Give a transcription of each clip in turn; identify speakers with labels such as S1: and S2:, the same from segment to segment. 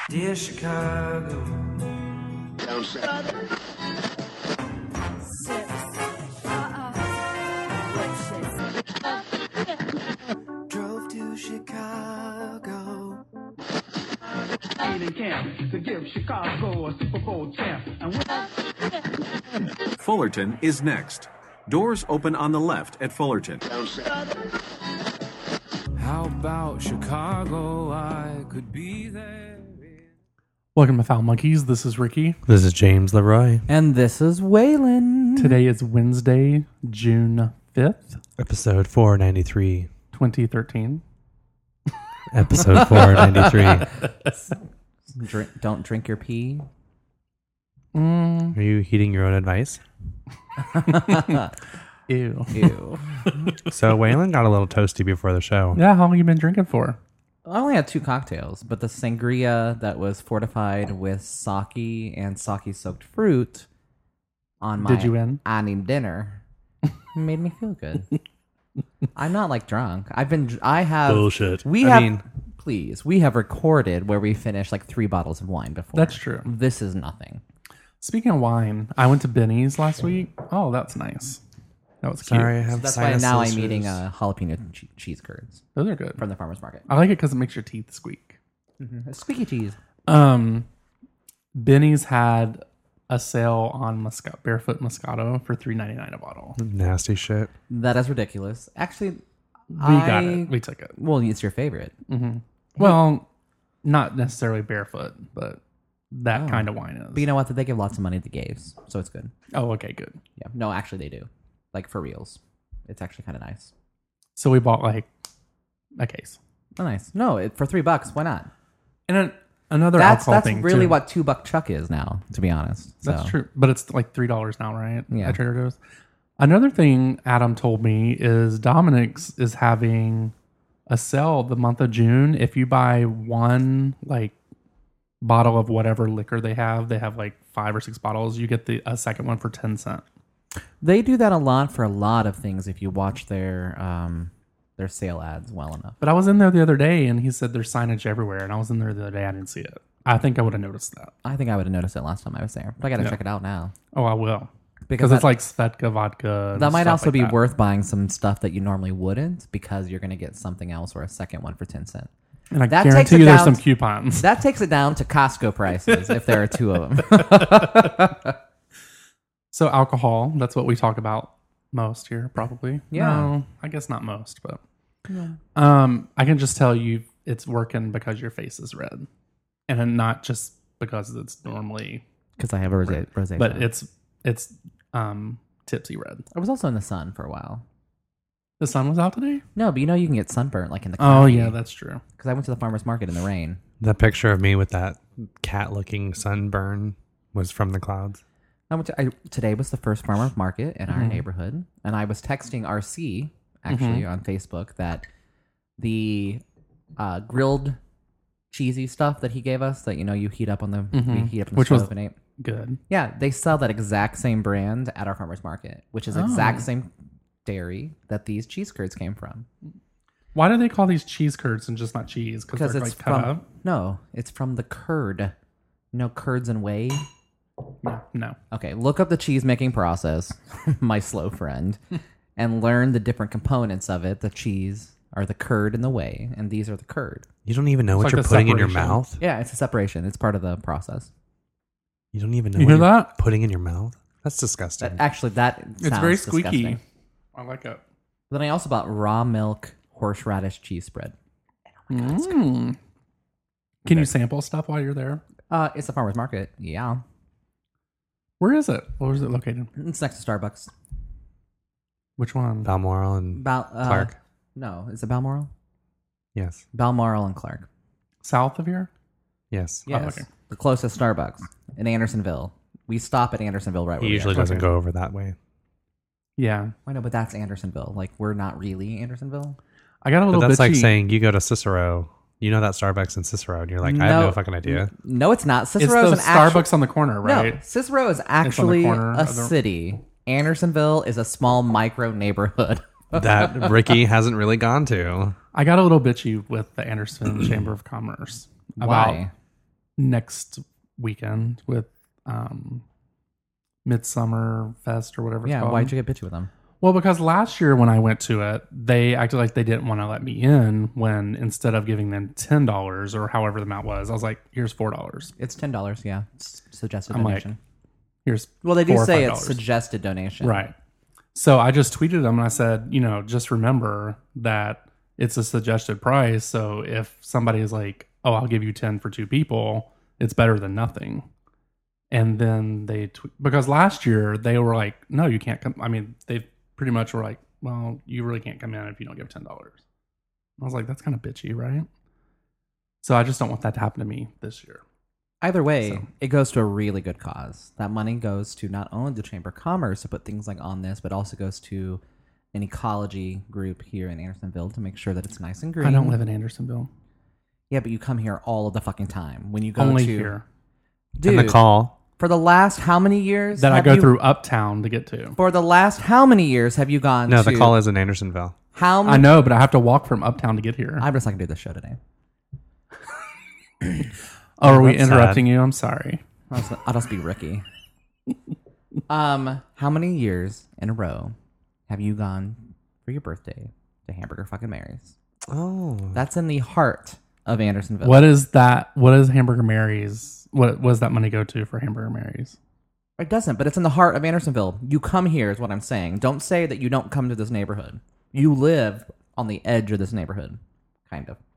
S1: Dear Chicago. Drove to Chicago.
S2: In camp to give Chicago a Super Bowl champ. And
S3: Fullerton is next. Doors open on the left at Fullerton.
S1: How about Chicago? I could be there.
S4: Welcome to Foul Monkeys. This is Ricky.
S5: This is James Leroy.
S6: And this is Waylon.
S4: Today is Wednesday, June 5th,
S5: Episode 493.
S4: 2013.
S5: Episode 493.
S6: Don't drink your pee.
S5: Are you heeding your own advice?
S4: Ew.
S6: Ew.
S5: So Waylon got a little toasty before the show.
S4: Yeah, how long you been drinking for?
S6: I only had 2 cocktails, but the sangria that was fortified with sake and sake-soaked fruit on my
S4: Did you win?
S6: evening dinner made me feel good. I'm not like drunk.
S5: Bullshit.
S6: We have recorded where we finished like 3 bottles of wine before.
S4: That's true.
S6: This is nothing.
S4: Speaking of wine, I went to Benny's last week. Oh, that's nice. That was cute.
S5: Sorry, I have
S6: That's why
S5: sinus
S6: now
S5: ulcers.
S6: I'm eating jalapeno cheese curds
S4: Those are good.
S6: from the farmer's market.
S4: I like it because it makes your teeth squeak.
S6: Squeaky cheese.
S4: Benny's had a sale on Barefoot Moscato for $3.99 a bottle.
S5: Nasty shit.
S6: That is ridiculous. Actually,
S4: We got it. We took it.
S6: Well, it's your favorite.
S4: Well, not necessarily Barefoot, but that kind of wine is.
S6: But you know what? They give lots of money to gays, so it's good.
S4: Oh, okay, good.
S6: Yeah. No, actually, they do. Like, for reals. It's actually kind of nice.
S4: So we bought like a case.
S6: Oh, nice. No, for $3, why not?
S4: And another
S6: That's
S4: alcohol thing
S6: really
S4: too.
S6: what $2 Chuck is now, to be honest.
S4: That's
S6: So,
S4: true, but it's like $3 now, right?
S6: Yeah.
S4: At Trader Joe's. Another thing Adam told me is Dominic's is having a sale the month of June. If you buy one like bottle of whatever liquor they have like 5 or 6 bottles, you get a second one for 10 cents.
S6: They do that a lot for a lot of things if you watch their sale ads well enough.
S4: But I was in there the other day and he said there's signage everywhere, and I was in there the other day. I didn't see it. I think I would have noticed that.
S6: I think I would have noticed it last time I was there. But I got to check it out now.
S4: Oh, I will.
S6: Because
S4: It's like Svedka vodka. and
S6: that might
S4: stuff
S6: also
S4: like
S6: be
S4: that.
S6: worth buying some stuff that you normally wouldn't, because you're going to get something else or a second one for 10 cents.
S4: And I
S6: that takes
S4: guarantee
S6: it
S4: you there's
S6: down
S4: some coupons.
S6: That takes it down to Costco prices if there are 2 of them.
S4: So alcohol, that's what we talk about most here, probably.
S6: Yeah.
S4: No, I guess not most, but I can just tell you it's working because your face is red. And then not just because it's normally,
S6: Because I have a rosé.
S4: but it's tipsy red.
S6: I was also in the sun for a while.
S4: The sun was out today?
S6: No, but you know you can get sunburnt like in the
S4: Oh, yeah, that's true.
S6: Because I went to the farmer's market in the rain.
S5: That picture of me with that cat-looking sunburn was from the clouds.
S6: Today was the first farmer's market in our neighborhood, and I was texting RC actually on Facebook that the grilled cheesy stuff that he gave us that you heat up on the we heat up in the
S4: Which was
S6: stove and ate.
S4: Good.
S6: Yeah, they sell that exact same brand at our farmer's market, which is the exact same dairy that these cheese curds came from.
S4: Why do they call these cheese curds and just not cheese? Because they're
S6: it's
S4: like cut up?
S6: No, it's from the curd. Curds and whey.
S4: No.
S6: Okay, look up the cheese making process, my slow friend, and learn the different components of it. The cheese are the curd and the whey, and these are the curd.
S5: You don't even know
S4: It's
S5: what
S4: like
S5: you're
S4: the
S5: putting in your
S4: separation.
S5: mouth?
S6: Yeah, it's a separation. It's part of the process.
S5: You don't even know
S4: You
S5: what
S4: hear
S5: you're
S4: that?
S5: putting in your mouth? That's disgusting.
S6: That
S4: It's
S6: sounds
S4: very squeaky.
S6: disgusting.
S4: I like it.
S6: Then I also bought raw milk horseradish cheese spread.
S4: Can you sample stuff while you're there?
S6: It's a farmer's market. Yeah,
S4: Where is it? Where is it located?
S6: it's next to Starbucks.
S4: Which one?
S5: Balmoral and Clark.
S6: No, is it Balmoral?
S5: Yes.
S6: Balmoral and Clark.
S4: South of here?
S5: Yes.
S6: Yes,
S4: okay.
S6: the closest Starbucks in Andersonville. We stop at Andersonville right
S5: He
S6: where
S5: usually
S6: we are.
S5: doesn't go over that way.
S4: Yeah.
S6: I know, but that's Andersonville. Like, we're not really Andersonville.
S4: I got a
S5: But
S4: little
S5: that's like
S4: bitchy.
S5: saying you go to Cicero. You know that Starbucks in Cicero, and you're like, I have no fucking idea.
S6: No, it's not.
S4: It's
S6: Cicero's
S4: the
S6: an actual,
S4: Starbucks on the corner, right?
S6: No, Cicero is actually
S4: corner
S6: a
S4: of the-
S6: city. Andersonville is a small micro neighborhood.
S5: That Ricky hasn't really gone to.
S4: I got a little bitchy with the Anderson Chamber of Commerce about
S6: Why?
S4: next weekend with Midsummer Fest or whatever it's
S6: Yeah,
S4: called.
S6: why'd you get bitchy with them?
S4: Well, because last year when I went to it, they acted like they didn't want to let me in when instead of giving them $10 or however the amount was, I was like, here's $4.
S6: It's $10, yeah. It's suggested
S4: I'm like,
S6: donation.
S4: Here's
S6: Well, they do
S4: $4 or
S6: say
S4: $5.
S6: it's suggested donation.
S4: Right. So I just tweeted them and I said, just remember that it's a suggested price. So if somebody is like, oh, I'll give you 10 for 2 people, it's better than nothing. And then because last year they were like, no, you can't come. I mean, they pretty much were like, well, you really can't come in if you don't give $10. I was like, that's kind of bitchy, right? So I just don't want that to happen to me this year.
S6: Either way,
S4: So-
S6: it goes to a really good cause. That money goes to not only the Chamber of Commerce to put things like on this, but also goes to an ecology group here in Andersonville to make sure that it's nice and green.
S4: I don't live in Andersonville.
S6: Yeah, but you come here all of the fucking time. When you go
S4: Only
S6: to
S4: here.
S6: Dude,
S5: And the call.
S6: for the last how many years
S4: That I
S6: have
S4: go
S6: you-
S4: through Uptown to get to.
S6: For the last how many years have you gone
S5: No,
S6: to?
S5: the call is in Andersonville.
S6: How
S4: I
S6: many?
S4: know, but I have to walk from Uptown to get here.
S6: I'm just not gonna do this show today.
S4: Oh, are we
S5: That's
S4: interrupting you? I'm sorry.
S6: I'll just be Ricky. How many years in a row have you gone for your birthday to Hamburger fucking Mary's?
S5: Oh.
S6: That's in the heart of Andersonville.
S4: What is that? What is Hamburger Mary's? What does that money go to for Hamburger Mary's?
S6: It doesn't, but it's in the heart of Andersonville. You come here is what I'm saying. Don't say that you don't come to this neighborhood. You live on the edge of this neighborhood. Kind of.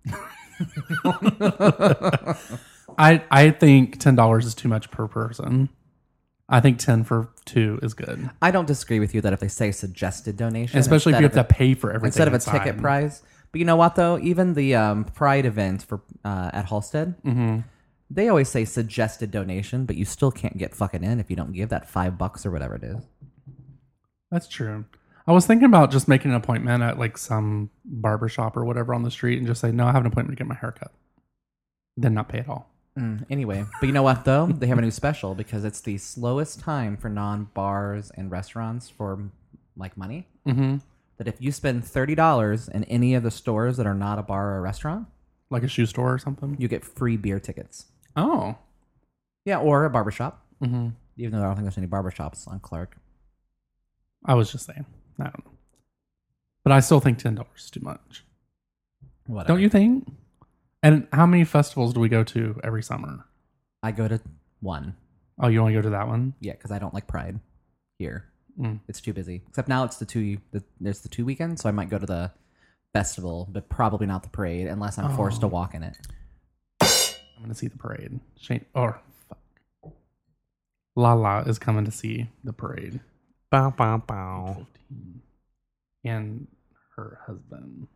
S4: I think $10 is too much per person. I think 10 for 2 is good,
S6: I don't disagree with you that if they say suggested donation,
S4: especially if you have
S6: instead
S4: to pay for everything
S6: instead of a
S4: inside.
S6: ticket price. But you know what though? Even the Pride event for at Halstead, they always say suggested donation, but you still can't get fucking in if you don't give that $5 or whatever it is.
S4: That's true. I was thinking about just making an appointment at like some barbershop or whatever on the street and just say, no, I have an appointment to get my hair cut. Then not pay at all.
S6: Anyway, but you know what though? They have a new special because it's the slowest time for non-bars and restaurants for like money.
S4: Mm-hmm.
S6: That if you spend $30 in any of the stores that are not a bar or a restaurant,
S4: Like a shoe store or something.
S6: you get free beer tickets.
S4: Oh.
S6: Yeah, or a barbershop.
S4: Mm-hmm.
S6: Even though I don't think there's any barbershops on Clark.
S4: I was just saying. I don't know. But I still think $10 is too much.
S6: Whatever.
S4: Don't you think? And how many festivals do we go to every summer?
S6: I go to one.
S4: Oh, you only go to that one?
S6: Yeah, because I don't like Pride here.
S4: Mm.
S6: It's too busy. Except now it's there's the 2 weekends, so I might go to the festival, but probably not the parade unless I'm forced to walk in it.
S4: I'm going to see the parade. Shane, fuck. Lala is coming to see the parade.
S5: Bow, bow, bow.
S4: 15. And her husband.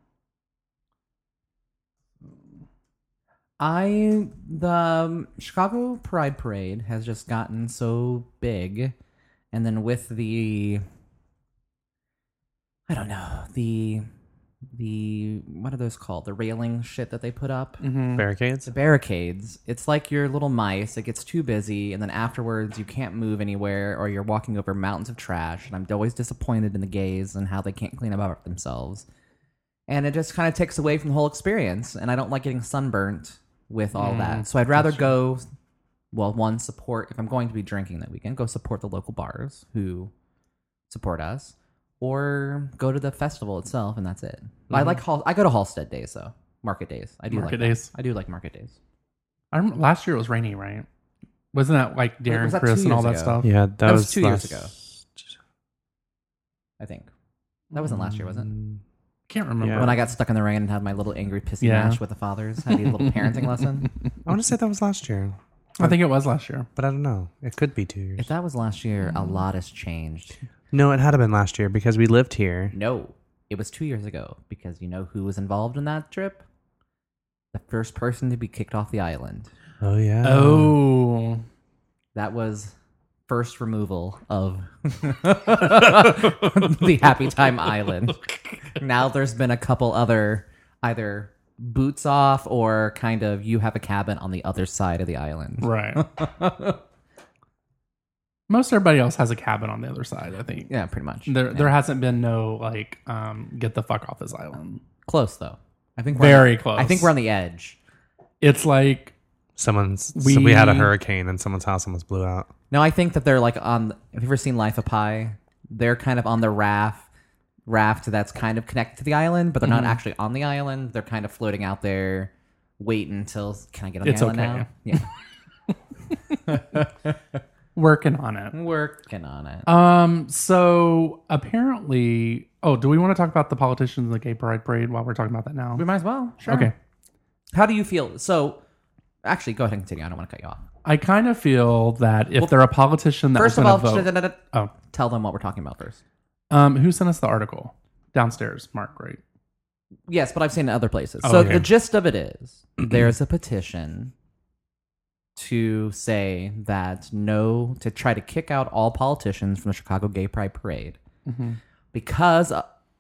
S6: The Chicago Pride Parade has just gotten so big, and then with the, I don't know, the what are those called? The railing shit that they put up.
S5: Barricades?
S6: The barricades. It's like your little mice. It gets too busy, and then afterwards you can't move anywhere, or you're walking over mountains of trash. And I'm always disappointed in the gays and how they can't clean up themselves. And it just kind of takes away from the whole experience. And I don't like getting sunburnt with all that. So I'd rather go, well, one, support, if I'm going to be drinking that weekend, go support the local bars who support us, or go to the festival itself, and that's it. I go to Halstead days, though. Market days. I do
S4: Market
S6: like
S4: days.
S6: I do like market days.
S4: I remember last year it was rainy, right? Wasn't that like Darren,
S6: was that
S4: Chris,
S6: 2
S4: and all
S6: years
S4: that
S6: ago?
S4: stuff?
S5: Yeah,
S6: That was 2 years
S5: last-
S6: ago. I think. That wasn't last year, was it?
S4: Can't remember.
S5: Yeah.
S6: When I got stuck in the rain and had my little angry pissy
S4: Yeah.
S6: match with the fathers. I need a little parenting lesson.
S5: I want to say that was last year,
S4: I think it was last year.
S5: but I don't know. It could be 2 years.
S6: If that was last year, a lot has changed.
S5: No, it had to been last year because we lived here.
S6: No, it was 2 years ago because you know who was involved in that trip? The first person to be kicked off the island.
S5: Oh, yeah.
S4: Oh.
S6: That was first removal of the Happy Time Island. Now there's been a couple other either boots off or kind of you have a cabin on the other side of the island.
S4: Right. Most everybody else has a cabin on the other side, I think.
S6: Yeah, pretty much.
S4: There hasn't been no like get the fuck off this island.
S6: Close though. I think
S4: Very
S6: on the,
S4: close.
S6: I think we're on the edge.
S4: It's like
S5: we had a hurricane and someone's house almost blew out.
S6: No, I think that they're like on. Have you ever seen Life of Pi? They're kind of on the raft that's kind of connected to the island, but they're not actually on the island. They're kind of floating out there, waiting until. Can I get on the island now? Yeah.
S4: Working on it.
S6: Working on it.
S4: So apparently, do we want to talk about the politicians in the gay pride parade while we're talking about that now?
S6: We might as well. Sure.
S4: Okay.
S6: How do you feel? So, actually, go ahead and continue. I don't want to cut you off.
S4: I kind of feel that if they're a politician that
S6: First
S4: was
S6: of
S4: going
S6: all,
S4: to vote,
S6: tell them what we're talking about first.
S4: who sent us the article downstairs? Mark, right?
S6: Yes, but I've seen it other places.
S4: Oh,
S6: so
S4: okay.
S6: the gist of it is there's a petition to say that to try to kick out all politicians from the Chicago Gay Pride Parade because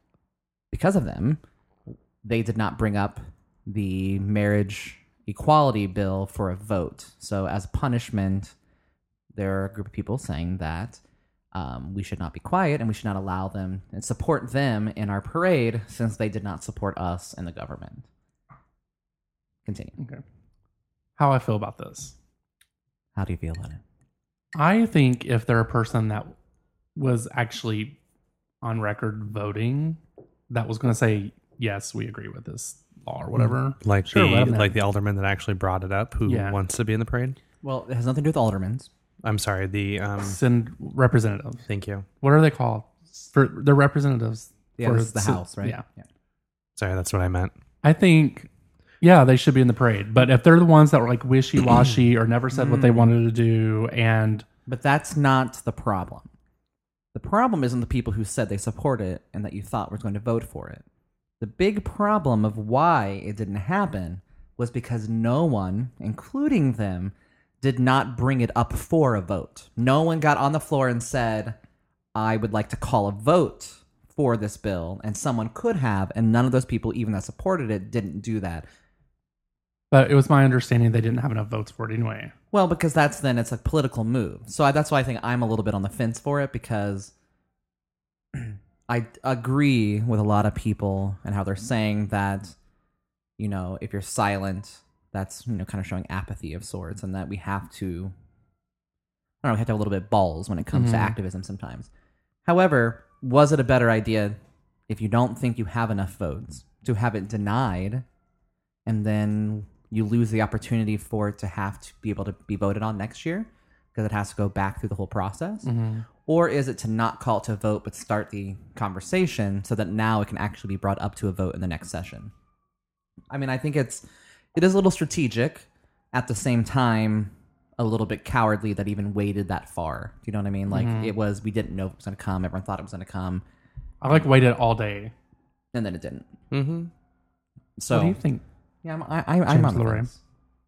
S6: of them. They did not bring up the marriage equality bill for a vote. So as punishment, there are a group of people saying that we should not be quiet and we should not allow them and support them in our parade since they did not support us and the government. Continue.
S4: Okay. How I feel about this?
S6: How do you feel about it?
S4: I think if they're a person that was actually on record voting, that was going to say, yes, we agree with this law or whatever.
S5: Like
S4: Sure, let 'em know.
S5: the alderman that actually brought it up, who wants to be in the parade.
S6: Well, it has nothing to do with aldermans.
S5: I'm sorry.
S4: Send representatives.
S5: Thank you.
S4: What are they called? They're representatives.
S6: Yeah,
S4: for
S6: this is the House, right?
S4: Yeah.
S5: Sorry, that's what I meant.
S4: I think, they should be in the parade. But if they're the ones that were like wishy-washy or never said what they wanted to do,
S6: But that's not the problem. The problem isn't the people who said they support it and that you thought were going to vote for it. The big problem of why it didn't happen was because no one, including them, did not bring it up for a vote. No one got on the floor and said, I would like to call a vote for this bill, and someone could have, and none of those people, even that supported it, didn't do that.
S4: But it was my understanding they didn't have enough votes for it anyway.
S6: Well, because it's a political move. So that's why I think I'm a little bit on the fence for it, because I agree with a lot of people and how they're saying that, if you're silent, that's, kind of showing apathy of sorts, and that we have to, we have to have a little bit of balls when it comes to activism sometimes. However, was it a better idea if you don't think you have enough votes to have it denied and then you lose the opportunity for it to have to be able to be voted on next year because it has to go back through the whole process? Or is it to not call it to a vote but start the conversation so that now it can actually be brought up to a vote in the next session? I mean, I think it is a little strategic, at the same time a little bit cowardly that even waited that far. Do you know what I mean? Like we didn't know it was going to come. Everyone thought it was going to come.
S4: I waited all day.
S6: And then it didn't.
S5: Mm-hmm.
S6: So
S4: what do you think?
S6: Yeah, I'm on the fence.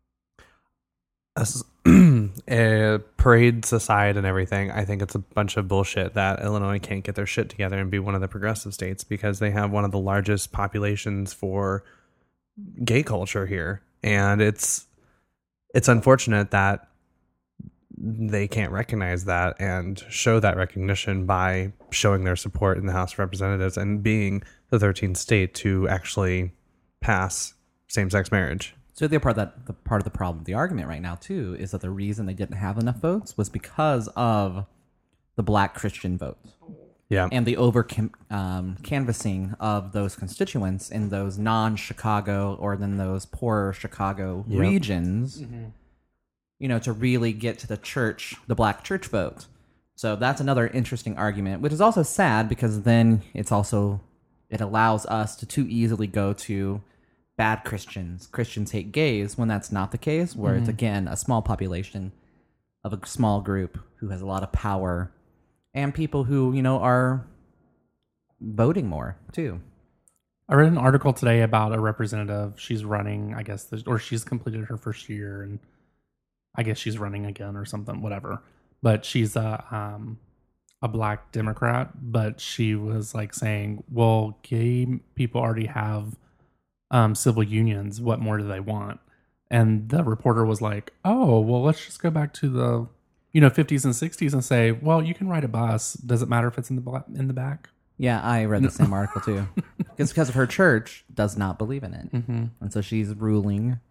S5: Parades aside and everything, I think it's a bunch of bullshit that Illinois can't get their shit together and be one of the progressive states because they have one of the largest populations for gay culture here. And it's unfortunate that they can't recognize that and show that recognition by showing their support in the House of Representatives and being the 13th state to actually pass same-sex marriage.
S6: So the part of the problem, the argument right now too, is that the reason they didn't have enough votes was because of the Black Christian vote.
S5: Yeah,
S6: and the canvassing of those constituents in those non-Chicago or then those poorer Chicago regions, to really get to the Black church vote. So that's another interesting argument, which is also sad because then it allows us to too easily go to bad Christians hate gays, when that's not the case, where it's, again, a small population of a small group who has a lot of power and people who, are voting more, too.
S4: I read an article today about a representative. She's running, I guess, or she's completed her first year, and I guess she's running again or something, whatever. But she's a Black Democrat, but she was saying, well, gay people already have civil unions. What more do they want? And the reporter was like, oh, well, let's just go back to the 50s and 60s and say, well, you can ride a bus. Does it matter if it's in the back?
S6: Yeah, I read the same article too. It's because of her church does not believe in it. And so she's ruling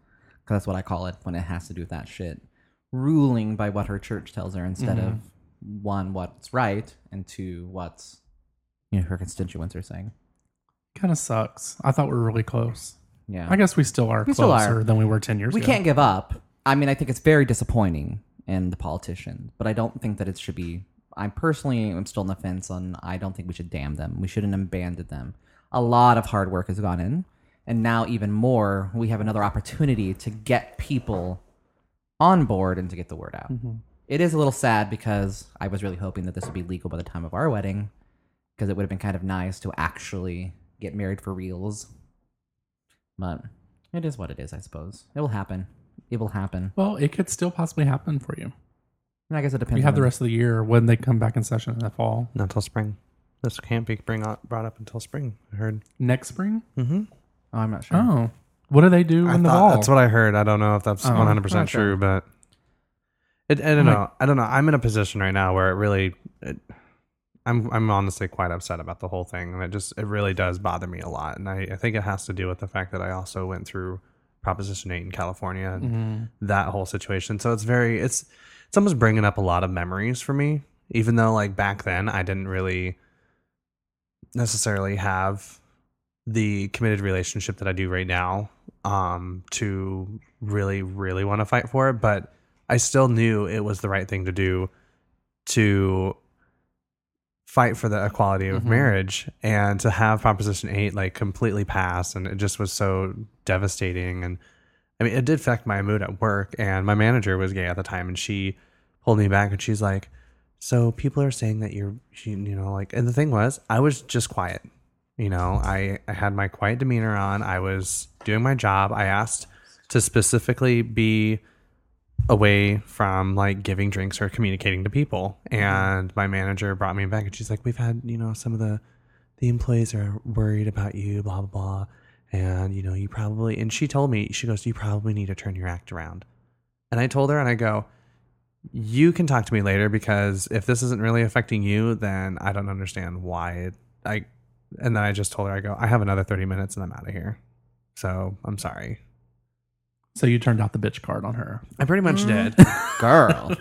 S6: because that's what I call it when it has to do with that shit. Ruling by what her church tells her instead of one, what's right, and two, what's her constituents are saying.
S4: Kind of sucks. I thought we were really close.
S6: Yeah,
S4: I guess we still are closer than we were 10 years ago.
S6: We can't give up. I mean, I think it's very disappointing in the politicians, but I don't think that it should be. I personally am still on the fence on. I don't think we should damn them. We shouldn't abandon them. A lot of hard work has gone in, and now even more, we have another opportunity to get people on board and to get the word out. It is a little sad because I was really hoping that this would be legal by the time of our wedding, because it would have been kind of nice to actually get married for reals. But it is what it is, I suppose. It will happen. It will happen.
S4: Well, it could still possibly happen for you.
S6: And I guess it depends.
S4: You have
S6: on
S4: the rest of the year when they come back in session in the fall.
S5: Not till spring. This can't be brought up until spring, I heard.
S4: Next spring?
S6: Oh, I'm not sure.
S4: Oh. What do they do in the fall?
S5: That's what I heard. I don't know if that's 100%
S6: not
S5: true,
S6: sure.
S5: but I don't know. I don't know. I'm in a position right now where I'm honestly quite upset about the whole thing, and it really does bother me a lot. And I think it has to do with the fact that I also went through Proposition 8 in California and that whole situation. So it's almost bringing up a lot of memories for me, even though like back then I didn't really necessarily have the committed relationship that I do right now to really, really want to fight for it. But I still knew it was the right thing to do to fight for the equality of marriage, and to have Proposition 8 like completely pass. And it just was so devastating. And I mean, it did affect my mood at work, and my manager was gay at the time, and she pulled me back and she's like, so people are saying that and the thing was, I was just quiet. I had my quiet demeanor on. I was doing my job. I asked to specifically be away from like giving drinks or communicating to people. And my manager brought me back and she's like, we've had, some of the employees are worried about you, blah, blah, blah. And, you probably, and she told me, she goes, you probably need to turn your act around. And I told her, and I go, you can talk to me later, because if this isn't really affecting you, then I don't understand why and then I just told her, I go, I have another 30 minutes and I'm out of here. So I'm sorry.
S4: So you turned out the bitch card on her.
S5: I pretty much did.
S6: Girl.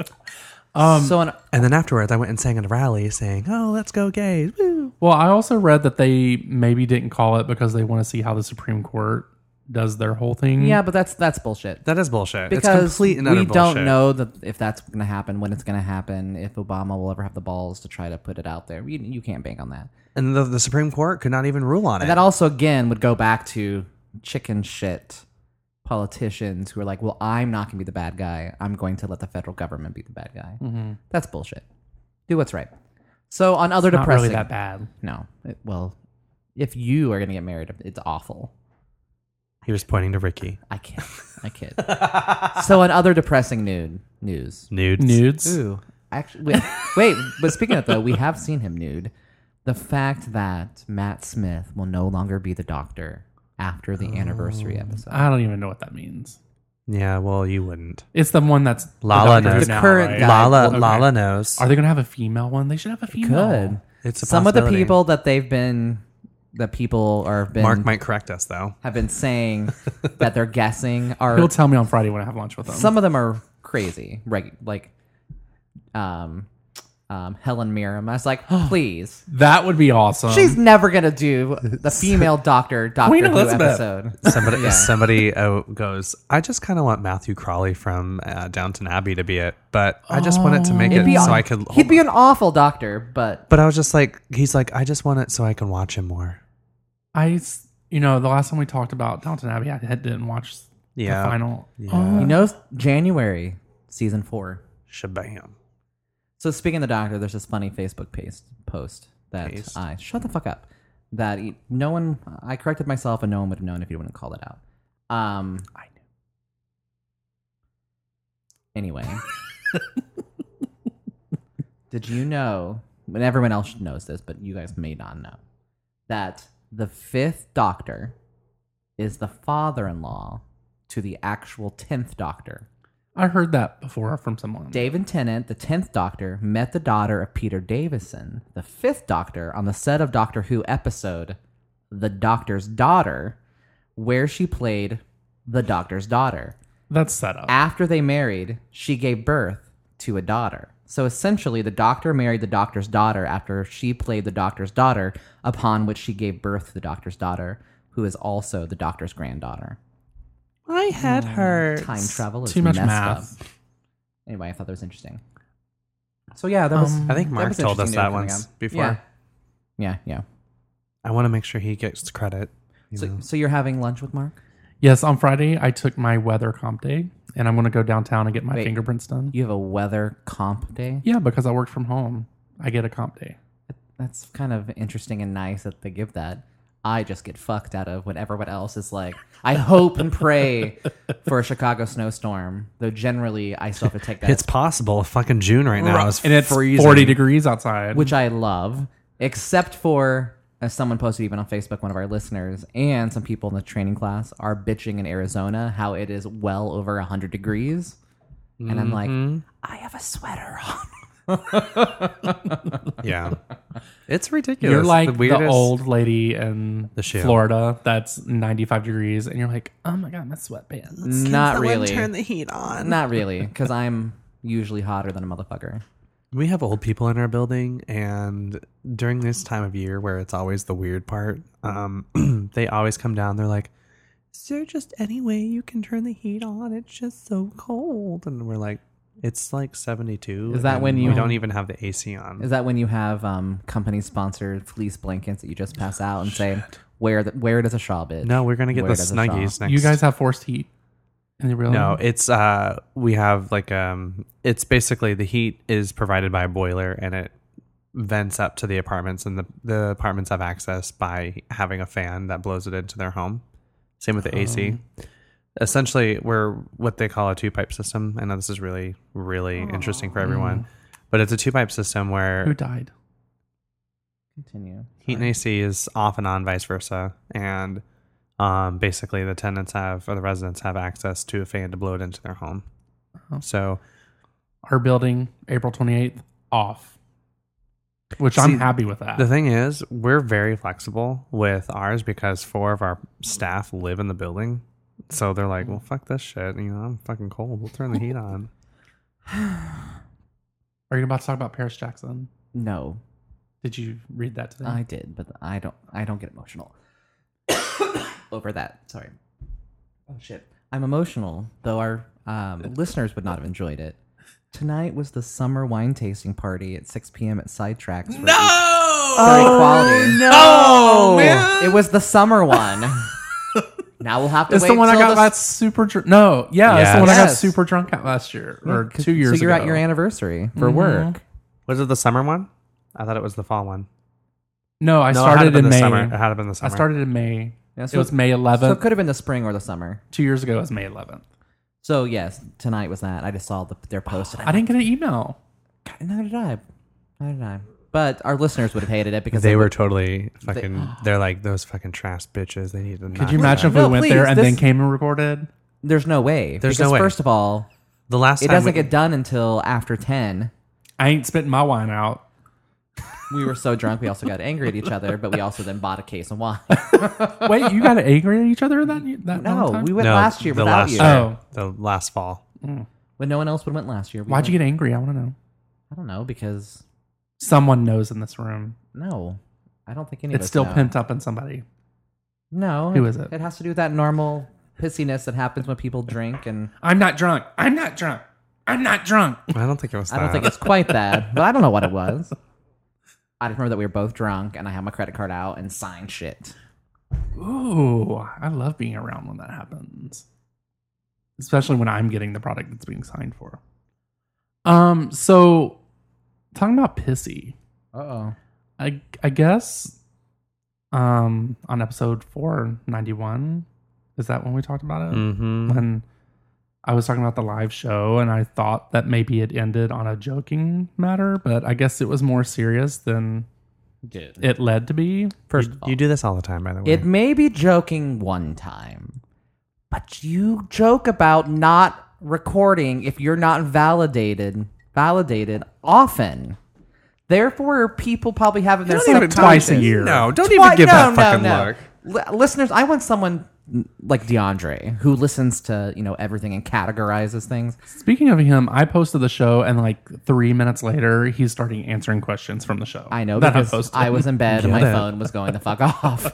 S5: And then afterwards, I went and sang at a rally saying, oh, let's go gays. Woo.
S4: Well, I also read that they maybe didn't call it because they want to see how the Supreme Court does their whole thing.
S6: Yeah, but that's bullshit.
S5: That is bullshit.
S6: Because
S5: it's complete and utter
S6: we
S5: bullshit.
S6: don't know that if that's going to happen, when it's going to happen, if Obama will ever have the balls to try to put it out there. You can't bank on that.
S5: And the Supreme Court could not even rule on it.
S6: And that also, again, would go back to chicken shit politicians who are like, well, I'm not going to be the bad guy. I'm going to let the federal government be the bad guy. That's bullshit. Do what's right. So on other
S4: Not
S6: depressing...
S4: really that bad.
S6: No. Well, if you are going to get married, it's awful.
S5: He was pointing to Ricky.
S6: I kid. So on other depressing news.
S5: Nudes.
S6: Ooh. Actually, wait. But speaking of that, though, we have seen him nude. The fact that Matt Smith will no longer be the doctor after the anniversary episode.
S4: I don't even know what that means.
S5: Yeah, well, you wouldn't.
S4: It's the one that's
S5: Lala
S4: the doctor
S5: knows.
S4: now,
S6: current
S4: right?
S6: guy.
S5: Lala knows.
S4: Are they going to have a female one? They should have a female.
S6: Could.
S5: It's a
S6: Some of the
S5: possibility.
S6: people that
S5: Mark might correct us, though.
S6: have been saying that they're guessing are
S4: He'll tell me on Friday when I have lunch with him.
S6: some of them are crazy. Like Helen Mirren. I was like, please.
S4: That would be awesome.
S6: She's never gonna do the female Doctor
S4: Queen
S6: Who
S4: Elizabeth.
S6: episode.
S5: Somebody goes, I just kind of want Matthew Crawley from Downton Abbey to be it, but I just want it to make it so I could.
S6: He'd be an awful doctor, but
S5: But I was just like, he's like, I just want it so I can watch him more.
S4: the last time we talked about Downton Abbey, I didn't watch the final.
S6: Yeah. January season 4.
S5: Shabam.
S6: So speaking of the Doctor, there's this funny Facebook post that shut the fuck up. That no one, I corrected myself and no one would have known if you wouldn't call it out. I knew. Anyway, did you know? And everyone else knows this, but you guys may not know that the 5th Doctor is the father-in-law to the actual 10th Doctor.
S4: I heard that before from someone.
S6: David Tennant, the 10th Doctor, met the daughter of Peter Davison, the 5th Doctor, on the set of Doctor Who episode The Doctor's Daughter, where she played the doctor's daughter.
S4: That's set up.
S6: After they married, she gave birth to a daughter. So essentially, the doctor married the doctor's daughter after she played the doctor's daughter, upon which she gave birth to the doctor's daughter, who is also the doctor's granddaughter.
S5: My head hurts.
S6: Time travel is
S4: Too much
S6: messed
S4: math.
S6: up. Anyway, I thought that was interesting. So yeah, that was.
S5: I think
S6: that
S5: Mark
S6: was
S5: told us
S6: interesting
S5: that
S6: news coming
S5: once
S6: up.
S5: before.
S6: Yeah.
S5: I want to make sure he gets credit. You know.
S6: So you're having lunch with Mark?
S4: Yes, on Friday I took my weather comp day, and I'm going to go downtown and get my
S6: Wait.
S4: fingerprints done.
S6: You have a weather comp day?
S4: Yeah, because I worked from home. I get a comp day.
S6: That's kind of interesting and nice that they give that. I just get fucked out of when everyone else is like, I hope and pray for a Chicago snowstorm. Though generally, I still have to take that,
S5: It's possible. Fucking June right now is
S4: And it's
S5: freezing.
S4: 40 degrees outside.
S6: which I love, except for, as someone posted even on Facebook, one of our listeners and some people in the training class are bitching in Arizona how it is well over 100 degrees. And I'm like, I have a sweater on.
S5: Yeah. It's ridiculous.
S4: you're like the,
S5: weirdest-
S4: old lady in
S5: The shoe.
S4: Florida that's 95 degrees, and you're like, oh my God, my sweatpants.
S6: Not really.
S5: Turn the heat on.
S6: Not really, because I'm usually hotter than a motherfucker.
S5: We have old people in our building, and during this time of year where it's always the weird part, they always come down. They're like, "Is there just any way you can turn the heat on? It's just so cold." And we're like, "It's like 72."
S6: Is that
S5: and
S6: when you-
S5: we don't even have the AC on?
S6: Is that when you have company-sponsored fleece blankets that you just pass out and say, where does a shawl bitch?
S5: No, we're gonna get
S6: Where
S5: the
S6: does a shawl?"
S5: Snuggies next.
S4: You guys have forced heat in the real
S5: No, it's we have like it's basically the heat is provided by a boiler and it vents up to the apartments, and the apartments have access by having a fan that blows it into their home. Same with the AC. Essentially, we're what they call a two-pipe system. I know this is really, really interesting for everyone, but it's a two-pipe system where
S4: Who died?
S6: Continue.
S5: heat and AC is off and on, vice versa, and basically the tenants have or the residents have access to a fan to blow it into their home. So
S4: Our building, April 28th, off. Which I'm
S5: See,
S4: happy with that.
S5: the thing is, we're very flexible with ours because 4 of our staff live in the building. So they're like, well, fuck this shit. You know, I'm fucking cold. We'll turn the heat on.
S4: Are you about to talk about Paris Jackson?
S6: No,
S4: Did you read that today?
S6: I did, but I don't get emotional over that. Sorry. Oh shit. I'm emotional, though our listeners would not have enjoyed it. Tonight was the summer wine tasting party at 6 p.m. at Sidetracks. For equality.
S5: Oh, man.
S6: It was the summer one. Now we'll have to
S4: It's
S6: wait
S4: the one I
S6: till
S4: got
S6: the-
S4: that super drunk. No, yeah, it's the one I got
S6: Yes.
S4: super drunk at last year or 2 years ago.
S6: So you're at your anniversary for work.
S5: Was it the summer one? I thought it was the fall one.
S4: No, I
S5: No, it had
S4: started
S5: been
S4: in
S5: the
S4: May.
S5: summer. It had been the
S4: I
S5: summer.
S4: started in May.
S6: Yeah,
S4: It was May 11th.
S6: So it could have been the spring or the summer.
S4: 2 years ago, it was May 11th.
S6: So yes, tonight was that. I just saw their post. And
S4: I didn't get an email.
S6: Neither did I. Neither did I. But our listeners would have hated it because
S5: They were
S6: would-
S5: totally fucking. They're like those fucking trash bitches. They need to.
S4: Could you imagine if we
S6: No,
S4: went
S6: please,
S4: there and
S6: this-
S4: then came and recorded?
S6: There's no way.
S5: There's
S6: because
S5: no way.
S6: First of all,
S5: the last
S6: it
S5: time
S6: doesn't
S5: we-
S6: get done until after 10.
S4: I ain't spitting my wine out.
S6: We were so drunk, we also got angry at each other, but we also then bought a case of wine.
S4: Wait, you got angry at each other that
S6: No,
S4: one time?
S6: we went
S5: No,
S6: last year
S5: the
S6: without
S5: last
S6: you.
S5: year.
S4: Oh.
S5: The last fall.
S6: When no one else would have went last year. We
S4: Why'd you
S6: went.
S4: get angry? I want to know.
S6: I don't know, because
S4: Someone knows in this room.
S6: no, I don't think any of
S4: It's
S6: us
S4: still
S6: know.
S4: pent up in somebody.
S6: No.
S4: Who is it?
S6: It has to do with that normal pissiness that happens when people drink, and
S4: I'm not drunk. I'm not drunk. I'm not drunk.
S5: I don't think it was.
S6: I don't think it's quite that, but I don't know what it was. I just remember that we were both drunk, and I had my credit card out and signed shit.
S4: Ooh, I love being around when that happens. Especially when I'm getting the product that's being signed for. So talking about pissy,
S6: Uh-oh.
S4: I guess on episode 491, is that when we talked about it?
S5: Mm-hmm.
S4: When I was talking about the live show and I thought that maybe it ended on a joking matter, but I guess it was more serious than it led to be.
S6: First of all,
S5: You do this all the time, by the way.
S6: it may be joking one time, but you joke about not recording if you're not validated often. Therefore, people probably have in their
S4: don't even
S6: subconscious.
S4: twice a year.
S5: No, don't
S6: Twi-
S5: even give
S6: no,
S5: that fucking
S6: no.
S5: look.
S6: Listeners, I want someone like DeAndre, who listens to, everything and categorizes things.
S4: Speaking of him, I posted the show, and like 3 minutes later, he's starting answering questions from the show.
S6: I know,
S4: that
S6: because
S4: posted.
S6: I was in bed and my
S5: Get it.
S6: phone was going the fuck off.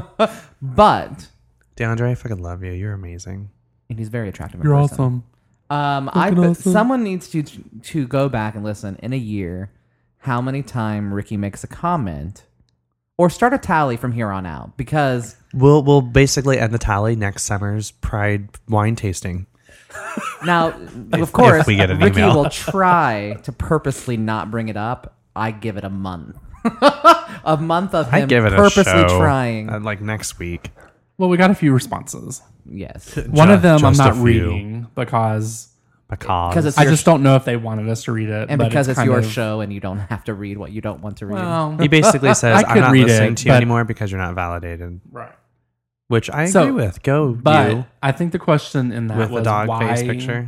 S6: But
S5: DeAndre, I fucking love you. You're amazing.
S6: and he's very attractive. in
S4: You're
S6: person.
S4: awesome. awesome.
S6: Someone needs to go back and listen in a year how many times Ricky makes a comment, or start a tally from here on out, because
S5: We'll basically end the tally next summer's Pride wine tasting.
S6: now, of course,
S5: we get an
S6: Ricky
S5: email.
S6: will try to purposely not bring it up. I give it a month. A month of
S5: I
S6: him
S5: give it a
S6: purposely
S5: show,
S6: trying.
S5: like next week.
S4: Well, we got a few responses.
S6: Yes.
S4: One of them I'm
S5: just a
S4: not
S5: few.
S4: reading because
S6: Because it's
S4: I
S6: your
S4: just don't know if they wanted us to read it.
S6: and
S4: but
S6: because it's
S4: kind
S6: your
S4: of-
S6: show and you don't have to read what you don't want to read.
S4: Well,
S5: He basically says,
S4: I
S5: I'm
S4: could
S5: not
S4: read
S5: listening
S4: it,
S5: to you
S4: but-
S5: anymore because you're not validated.
S4: right.
S5: Which I
S4: So,
S5: agree with. Go,
S4: But
S5: you.
S4: I think the question in that
S5: With
S4: was
S5: the dog
S4: why,
S5: face picture.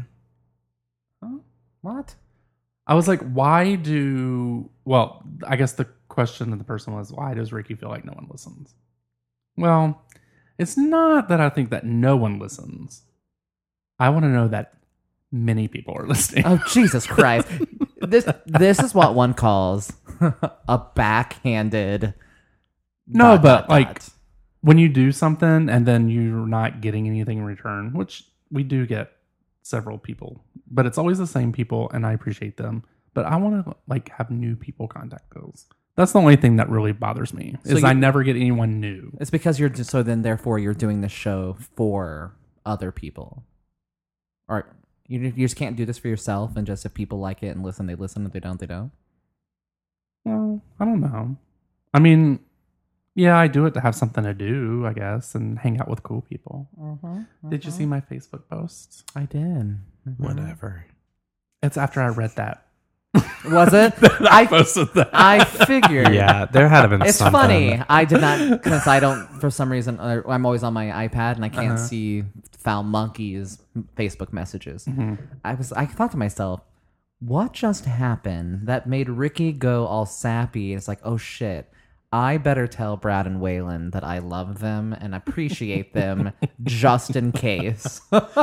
S6: What?
S4: I was like, why do? Well, I guess the question of the person was, why does Ricky feel like no one listens? Well, it's not that I think that no one listens. I want to know that many people are listening.
S6: Oh, Jesus Christ. This is what one calls a backhanded.
S4: No,
S6: dot,
S4: but
S6: dot,
S4: like
S6: dot.
S4: when you do something and then you're not getting anything in return, which we do get several people, but it's always the same people, and I appreciate them. But I want to like have new people contact those. That's the only thing that really bothers me is I never get anyone new.
S6: It's because you're so then therefore you're doing the show for other people. Or you just can't do this for yourself, and just if people like it and listen, they listen. If they don't, they don't.
S4: Well, I don't know. I mean, yeah, I do it to have something to do, I guess, and hang out with cool people. Did you see my Facebook posts?
S6: I did.
S5: Whatever.
S4: It's after I read that.
S6: Was it?
S4: I posted that.
S6: I figured.
S5: Yeah, there had to have been
S6: It's
S5: something.
S6: funny. I did not, because I don't, for some reason, I'm always on my iPad and I can't see Foul Monkey's Facebook messages. I thought to myself, what just happened that made Ricky go all sappy? It's like, oh shit, I better tell Brad and Waylon that I love them and appreciate them just in case.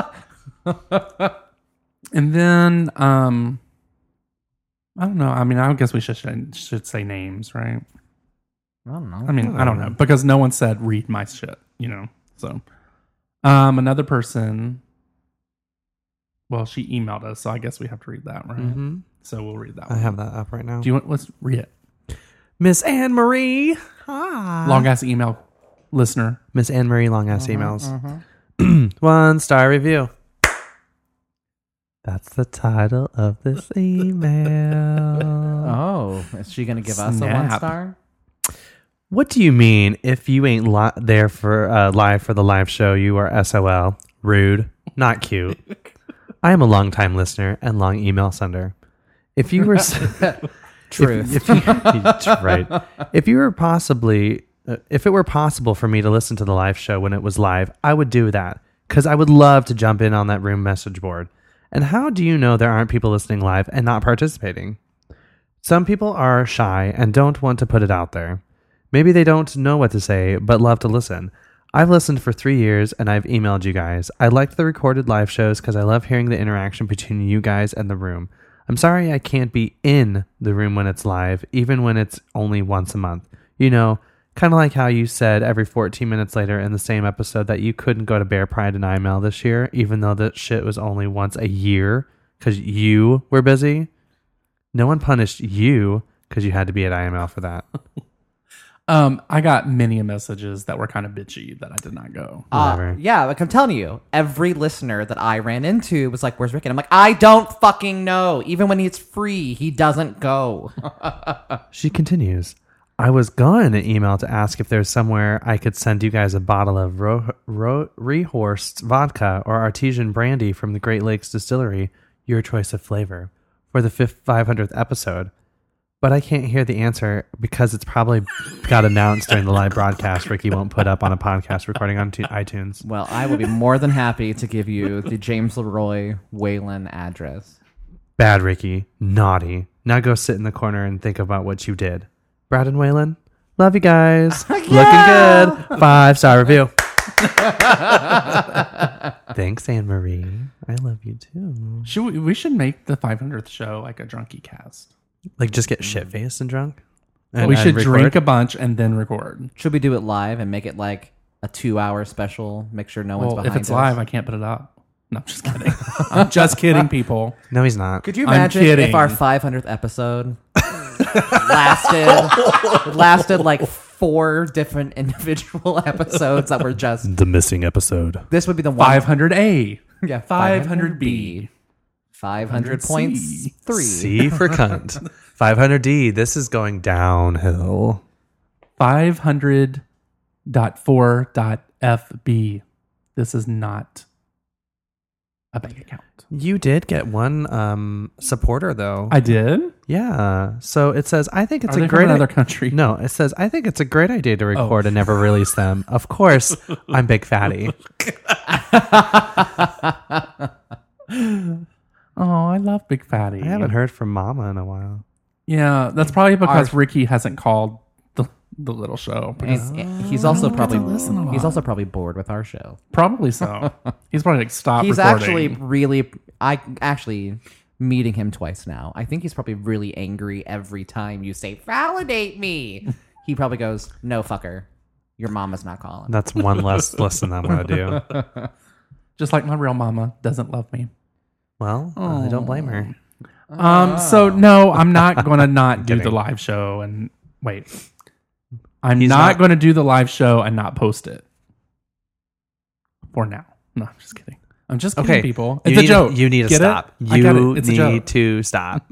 S4: And then, I don't know. I mean, I guess we should say names, right?
S6: I don't know.
S4: I mean, I don't know because no one said read my shit, So, another person. Well, she emailed us, so I guess we have to read that, right?
S5: Mm-hmm.
S4: So we'll read that
S5: I
S4: one.
S5: have that up right now.
S4: Do you want? Let's read it.
S5: Miss Anne Marie. Hi.
S4: Long ass email, listener.
S5: Miss Anne Marie long ass emails. 1-star review. That's the title of this email.
S6: Oh, is she going to give us a
S4: Snap.
S6: 1 star?
S5: What do you mean if you ain't there for live for the live show? You are SOL. Rude. Not cute. I am a long time listener and long email sender. If you were
S6: Truth.
S5: if it were possible for me to listen to the live show when it was live, I would do that because I would love to jump in on that room message board. And how do you know there aren't people listening live and not participating? Some people are shy and don't want to put it out there. Maybe they don't know what to say, but love to listen. I've listened for 3 years and I've emailed you guys. I liked the recorded live shows because I love hearing the interaction between you guys and the room. I'm sorry I can't be in the room when it's live, even when it's only once a month. Kind of like how you said every 14 minutes later in the same episode that you couldn't go to Bear Pride and IML this year, even though that shit was only once a year because you were busy. No one punished you because you had to be at IML for that.
S4: I got many messages that were kind of bitchy that I did not go.
S5: Whatever.
S6: Yeah, like I'm telling you, every listener that I ran into was like, where's Rick? And I'm like, I don't fucking know. Even when it's free, he doesn't go.
S5: She continues, I was going to email to ask if there's somewhere I could send you guys a bottle of Rehorst vodka or artesian brandy from the Great Lakes Distillery, your choice of flavor, for the 500th episode. But I can't hear the answer because it's probably got announced during the live broadcast Ricky won't put up on a podcast recording on iTunes.
S6: Well, I will be more than happy to give you the James Leroy Whalen address.
S5: Bad, Ricky. Naughty. Now go sit in the corner and think about what you did. Brad and Waylon, love you guys. Looking good. 5-star review. Thanks, Anne Marie. I love you too.
S4: We should make the 500th show like a drunkie cast.
S5: Like, just get shit faced and drunk. And,
S4: We should
S5: record?
S4: drink a bunch and then record.
S6: Should we do it live and make it like a 2-hour special? Make sure no one's
S4: Well,
S6: behind
S4: if it's
S6: us?
S4: live, I can't put it up. No, I'm just kidding. I'm just kidding, people.
S5: No, he's not.
S6: Could you
S4: I'm
S6: imagine
S4: kidding.
S6: if our 500th episode lasted like 4 different individual episodes that were just
S5: The missing episode.
S6: this would be the one
S4: 500A.
S6: yeah
S4: 500B.
S6: 500
S4: 500C.
S6: points 3
S5: C for cunt. 500D. This is going downhill.
S4: 500.4.FB. This is not a bank account.
S5: You did get one supporter though.
S4: I did.
S5: Yeah. So it says, I think it's
S4: Are
S5: a
S4: they
S5: great
S4: from another country?
S5: No, it says, I think it's a great idea to record and never release them. Of course, I'm Big Fatty.
S4: Oh, I love Big Fatty.
S5: I haven't heard from Mama in a while.
S4: Yeah, that's probably because Ricky hasn't called the little show.
S6: And he's also probably
S4: listen a lot.
S6: he's also probably bored with our show.
S4: Probably so. He's probably like, stop
S6: He's
S4: recording.
S6: actually really meeting him twice now. I think he's probably really angry every time you say validate me. He probably goes, "No fucker. Your mama's not calling."
S5: That's one less listen I'm going to do.
S4: Just like my real mama doesn't love me.
S5: Well, I don't blame her.
S4: So no, I'm not going to not do the
S5: kidding.
S4: live show and wait. I'm
S5: He's
S4: not
S5: not-
S4: going to do the live show and not post it. For now. No, I'm just kidding. I'm just kidding,
S5: Okay,
S4: people.
S5: You
S4: It's a
S5: need
S4: joke.
S5: You need to
S4: Get it?
S5: stop.
S4: I get
S5: You
S4: it. It's a
S5: need
S4: joke.
S5: to stop.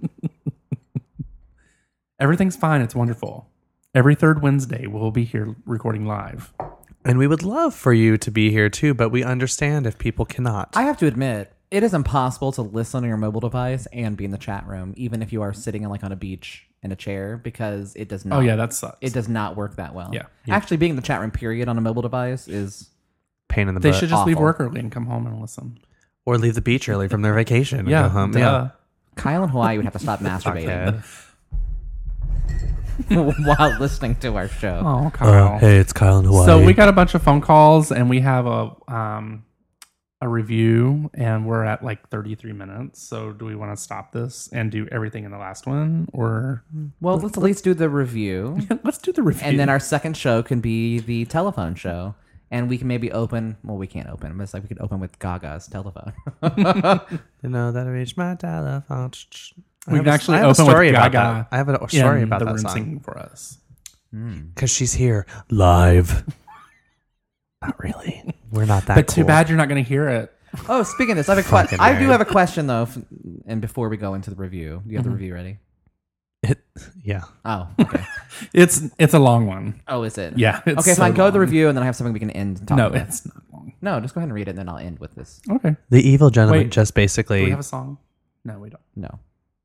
S4: Everything's fine. It's wonderful. Every third Wednesday, we'll be here recording live.
S5: And we would love for you to be here too, but we understand if people cannot.
S6: I have to admit, it is impossible to listen on your mobile device and be in the chat room, even if you are sitting like on a beach in a chair, because it does not.
S4: Oh, yeah, that sucks.
S6: It does not work that well.
S4: Yeah.
S6: Actually, being in the chat room period on a mobile device is
S5: Pain in the
S4: They
S5: butt.
S4: should just leave
S6: awful.
S4: work early and come home and listen.
S5: Or leave the beach early from their vacation and
S4: Yeah.
S5: go home.
S4: Duh.
S5: Yeah.
S6: Kyle in Hawaii would have to stop masturbating
S5: Fuckhead.
S6: while listening to our show.
S4: Oh, Kyle.
S5: Hey, it's Kyle in Hawaii.
S4: So we got a bunch of phone calls and we have a review and we're at like 33 minutes. So do we want to stop this and do everything in the last one or
S6: Well, let's at least do the review,
S4: let's do the review?
S6: and then our second show can be the telephone show, and we can maybe open. Well, we can't open, but it's like we could open with Gaga's telephone.
S5: You know that I reached my telephone.
S4: we can actually
S5: I have a
S4: open
S5: story
S4: with
S5: about
S4: Gaga.
S5: that. I have a story
S4: in
S5: about
S4: the
S5: that
S4: room
S5: song.
S4: singing for us.
S5: Because she's here live. Not really. We're not that
S4: But
S5: cool.
S4: too bad you're not going to hear it.
S6: Oh, speaking of this, I have a
S5: Fucking
S6: I do
S5: nerd.
S6: have a question though, and before we go into the review, do you have the review ready?
S5: Yeah.
S6: Oh, okay.
S4: It's a long one.
S6: Oh, is it?
S4: Yeah, it's
S6: Okay,
S4: so
S6: fine. Go to the
S4: long.
S6: review, and then I have something we can end. Talking
S4: No,
S6: about.
S4: it's not long.
S6: No, just go ahead and read it, and then I'll end with this.
S4: Okay.
S5: The evil gentleman
S4: Wait,
S5: just
S4: Do
S5: basically.
S4: we have a song? No, we don't.
S6: No.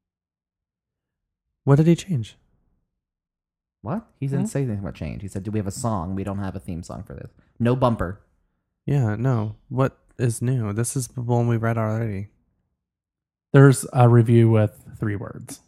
S5: What did he change?
S6: What? He didn't say anything about change. He said, "Do we have a song? We don't have a theme song for this. No bumper."
S5: Yeah, no. What is new? This is the one we read already.
S4: There's a review with 3 words.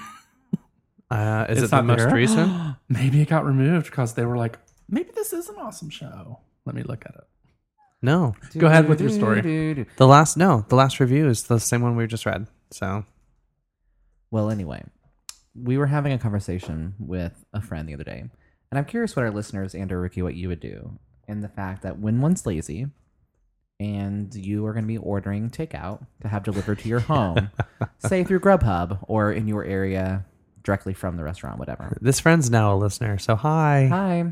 S5: Is
S4: It's
S5: it the
S4: not
S5: most
S4: there?
S5: recent?
S4: Maybe it got removed because they were like, maybe this is an awesome show. Let me look at it.
S5: No.
S4: Go ahead with your story.
S5: The last review is the same one we just read. So
S6: Well, anyway, we were having a conversation with a friend the other day, and I'm curious what our listeners and or Ricky, what you would do in the fact that when one's lazy and you are going to be ordering takeout to have delivered to your home, say through Grubhub or in your area directly from the restaurant, whatever.
S5: this friend's now a listener. So hi.
S6: Hi.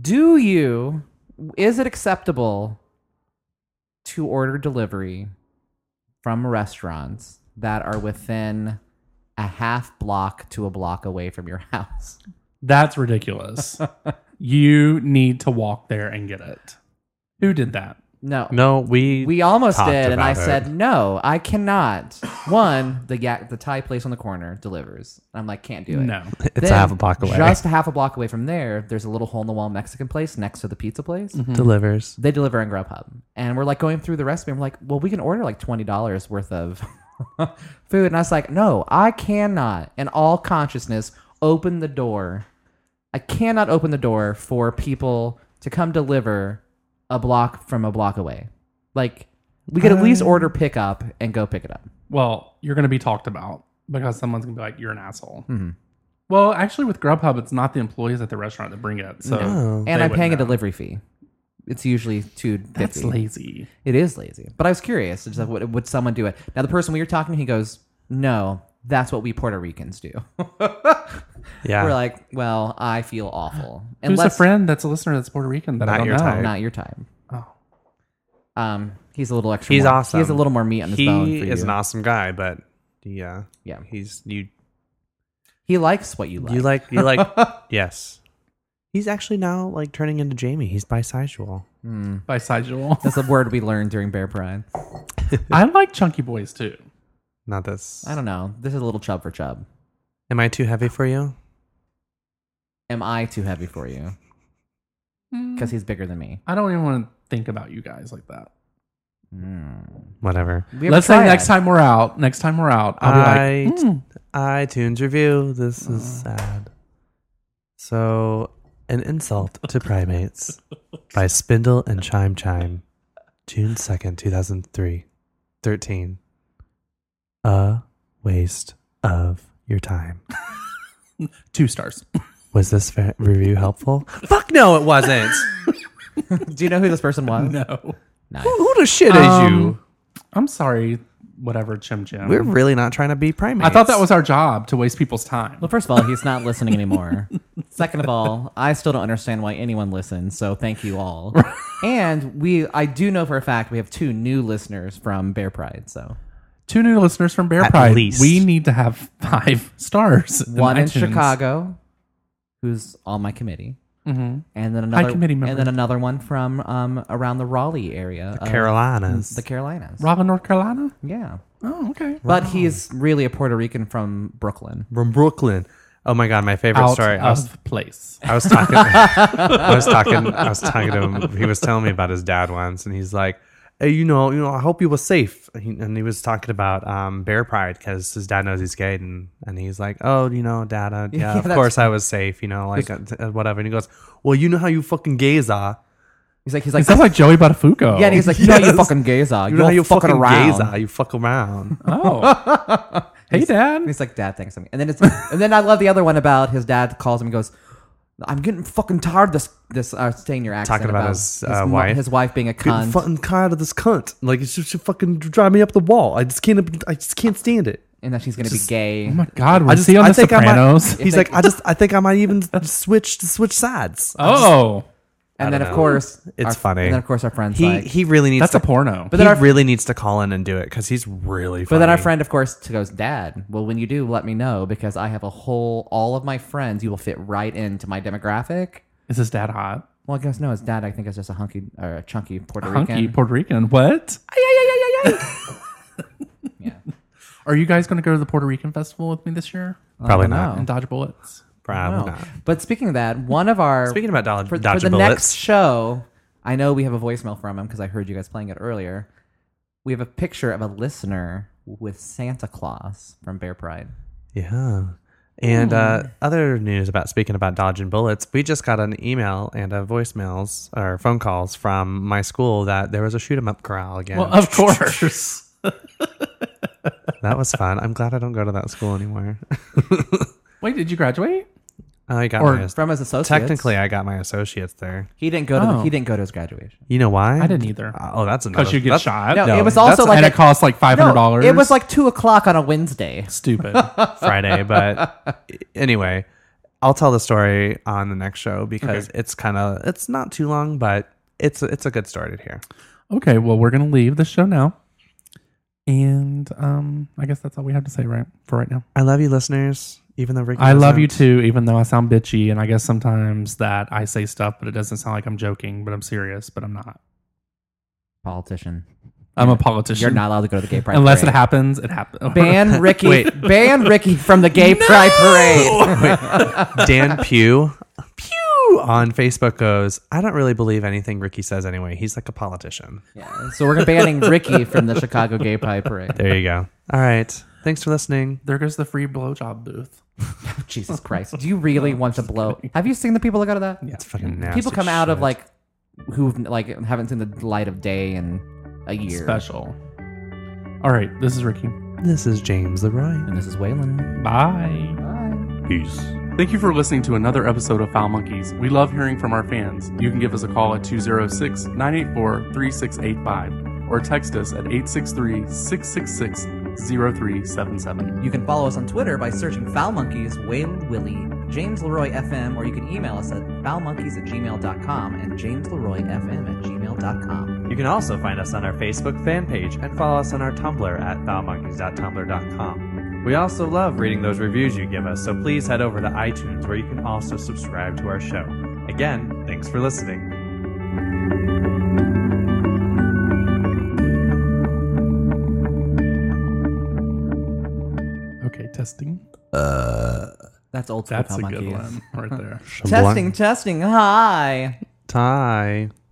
S6: Is it acceptable to order delivery from restaurants that are within a half block to a block away from your house?
S4: That's ridiculous. You need to walk there and get it. Who did that?
S5: No, we
S6: almost
S5: talked
S6: did, and I
S5: about it.
S6: said no, I cannot. One, the Thai place on the corner delivers. I'm like, can't do it.
S4: No.
S5: it's
S6: Then,
S5: a half a block away.
S6: Just a half a block away from there, there's a little hole in the wall Mexican place next to the pizza place.
S5: delivers.
S6: They deliver on Grubhub, and we're like going through the recipe. And we're like, well, we can order like $20 worth of food, and I was like, no, I cannot, in all consciousness, open the door. I cannot open the door for people to come deliver a block from a block away. Like, we could at least order pickup and go pick it up.
S4: Well, you're going to be talked about because someone's going to be like, you're an asshole. Mm-hmm. Well, actually, with Grubhub, it's not the employees at the restaurant that bring it. So
S6: And I'm paying a delivery fee. It's usually $2.50.
S4: That's lazy.
S6: It is lazy. But I was curious. It's like, would someone do it? Now, the person we were talking to, he goes, no, that's what we Puerto Ricans do.
S5: Yeah.
S6: We're like, well, I feel awful.
S4: Who's a friend that's a listener that's Puerto Rican that I don't know?
S6: Not your type.
S4: Oh.
S6: He's a little extra.
S5: He's
S6: more,
S5: awesome.
S6: He has a little more meat on his bone.
S5: He
S6: for
S5: is
S6: you.
S5: an awesome guy, but he
S6: likes what you like.
S5: You like yes. He's actually now like turning into Jamie. He's bisexual.
S4: Bisexual.
S6: That's a word we learned during Bear Pride.
S4: I like chunky boys too.
S5: Not this.
S6: I don't know. This is a little chub for chub.
S5: Am I too heavy for you?
S6: Am I too heavy for you? Because he's bigger than me.
S4: I don't even want to think about you guys like that.
S5: Whatever.
S4: Let's say next time we're out, I'll be like,
S5: iTunes review. This is sad. So, an insult to primates by Spindle and Chime Chime, June 2nd, 2013. A waste of your time.
S4: 2 stars.
S5: Was this review helpful? Fuck no, it wasn't.
S6: Do you know who this person was?
S4: No.
S6: Nice.
S5: Who the shit is you?
S4: I'm sorry, whatever, Chim Chim.
S5: We're really not trying to be primates.
S4: I thought that was our job, to waste people's time.
S6: Well, first of all, he's not listening anymore. Second of all, I still don't understand why anyone listens, so thank you all. And I do know for a fact we have 2 new listeners from Bear Pride, so
S4: 2 new listeners from Bear
S5: At
S4: Pride.
S5: least.
S4: We need to have 5 stars.
S6: one in
S4: iTunes.
S6: Chicago, who's on my committee,
S4: Mm-hmm.
S6: and then another
S4: committee member.
S6: and then another one from around the Raleigh area,
S5: Carolinas.
S6: the Carolinas.
S4: Raleigh, North Carolina?
S6: Yeah,
S4: Oh, okay.
S6: but he's really a Puerto Rican from Brooklyn.
S5: From Brooklyn. Oh my god, my favorite
S4: Out
S5: story.
S4: of place.
S5: I was talking I was talking to him. He was telling me about his dad once, and he's like, hey, you know, I hope you were safe. And he was talking about Bear Pride because his dad knows he's gay, and he's like, oh, you know, Dad, yeah, of course I was safe, you know, like whatever. And he goes, well, you know how you fucking gays are.
S6: He's like,
S4: He sounds like Joey Buttafuoco.
S6: yeah, and he's like, you know how you fucking gays are.
S5: You know how you
S6: fucking
S5: fucking
S6: around.
S5: gays are. You fuck around.
S4: Oh. Hey, Dad.
S6: And he's like, Dad, thanks. And then and then I love the other one about his dad calls him and goes, I'm getting fucking tired of this saying your accent.
S5: Talking about his
S6: wife. His wife being a
S5: Getting
S6: cunt.
S5: fucking tired of this cunt. Like, it's just fucking drive me up the wall. I just can't stand it.
S6: And that she's going to be gay.
S4: Oh, my God.
S5: I
S4: Was he on The
S5: think
S4: Sopranos?
S5: He's like, I think I might even switch sides.
S4: Oh.
S6: And then,
S5: don't
S6: of
S5: know.
S6: course,
S5: It's funny.
S6: And then, of course, our friend's
S5: He
S6: like,
S5: he really needs
S4: That's
S5: to
S4: a porno.
S6: But then our-
S5: really needs to call in and do it because he's really funny.
S6: but then our friend, of course, goes, Dad, well, when you do, let me know because I have all of my friends, you will fit right into my demographic.
S4: Is his dad hot?
S6: Well, I guess no, his dad, I think, is just a chunky Puerto Rican.
S4: Hunky Puerto Rican. What?
S6: Yeah.
S4: Are you guys going to go to the Puerto Rican festival with me this year?
S5: Probably
S6: I don't
S5: not.
S6: know.
S4: And dodge bullets?
S5: Probably
S6: No.
S5: not.
S6: But speaking of that, one of our
S5: Speaking about
S6: for
S5: dodging
S6: the
S5: bullets,
S6: next show, I know we have a voicemail from him because I heard you guys playing it earlier. We have a picture of a listener with Santa Claus from Bear Pride.
S5: yeah. And other news speaking about dodging bullets, we just got an email and voicemails or phone calls from my school that there was a shoot 'em up corral again.
S4: Well, of course.
S5: That was fun. I'm glad I don't go to that school anymore.
S4: Wait, did you graduate?
S5: I got
S4: Or
S5: my
S6: From his associates.
S5: technically I got my associates there.
S6: He didn't go to
S4: Oh.
S6: he didn't go to his graduation.
S5: You know why?
S4: I didn't either.
S5: Oh, that's another.
S4: Because you get
S5: that's-
S4: shot.
S6: No,
S5: No,
S6: it was also
S5: that's-
S6: like
S4: and
S6: a-
S4: it costs like $500.
S6: No, it was like 2:00 on a Wednesday.
S4: stupid.
S5: Friday, but anyway, I'll tell the story on the next show because it's not too long, but it's a good story to hear.
S4: Okay, well, we're going to leave the show now. And I guess that's all we have to say for right now.
S5: I love you, listeners. Even though Ricky,
S4: I love
S5: doesn't.
S4: you too, even though I sound bitchy. And I guess sometimes that I say stuff, but it doesn't sound like I'm joking, but I'm serious, but I'm not.
S6: Politician.
S4: I'm a politician.
S6: You're not allowed to go to the gay pride
S4: Unless
S6: parade.
S4: it happens, it happens.
S6: Ban Ricky. Ban Ricky from the gay pride parade.
S5: Dan Pugh on Facebook goes, I don't really believe anything Ricky says anyway. He's like a politician.
S6: Yeah, so we're banning Ricky from the Chicago gay pride parade.
S5: There you go. All right. Thanks for listening.
S4: There goes the free blowjob booth.
S6: Jesus Christ. Do you really want to blow? Have you seen the people that go to that?
S4: Yeah.
S5: It's fucking nasty.
S6: People come out of
S5: shit.
S6: like who like haven't seen the light of day in a year.
S4: Special. All right, this is Ricky.
S5: This is James Leroy.
S6: And this is Waylon.
S4: Bye. Peace. Thank you for listening to another episode of Foul Monkeys. We love hearing from our fans. You can give us a call at 206-984-3685 or text us at 863-666-0377.
S7: You can follow us on Twitter by searching Foul Monkeys, Waylon Willie, James Leroy FM, or you can email us at foulmonkeys@gmail.com and jamesleroyfm@gmail.com.
S8: You can also find us on our Facebook fan page and follow us on our Tumblr at foulmonkeys.tumblr.com. We also love reading those reviews you give us, so please head over to iTunes where you can also subscribe to our show. Again, thanks for listening.
S4: Okay, testing.
S6: That's old school
S4: That's
S6: Foul
S4: a good
S6: Monkeys.
S4: one right there.
S7: Testing, hi.
S5: Tie.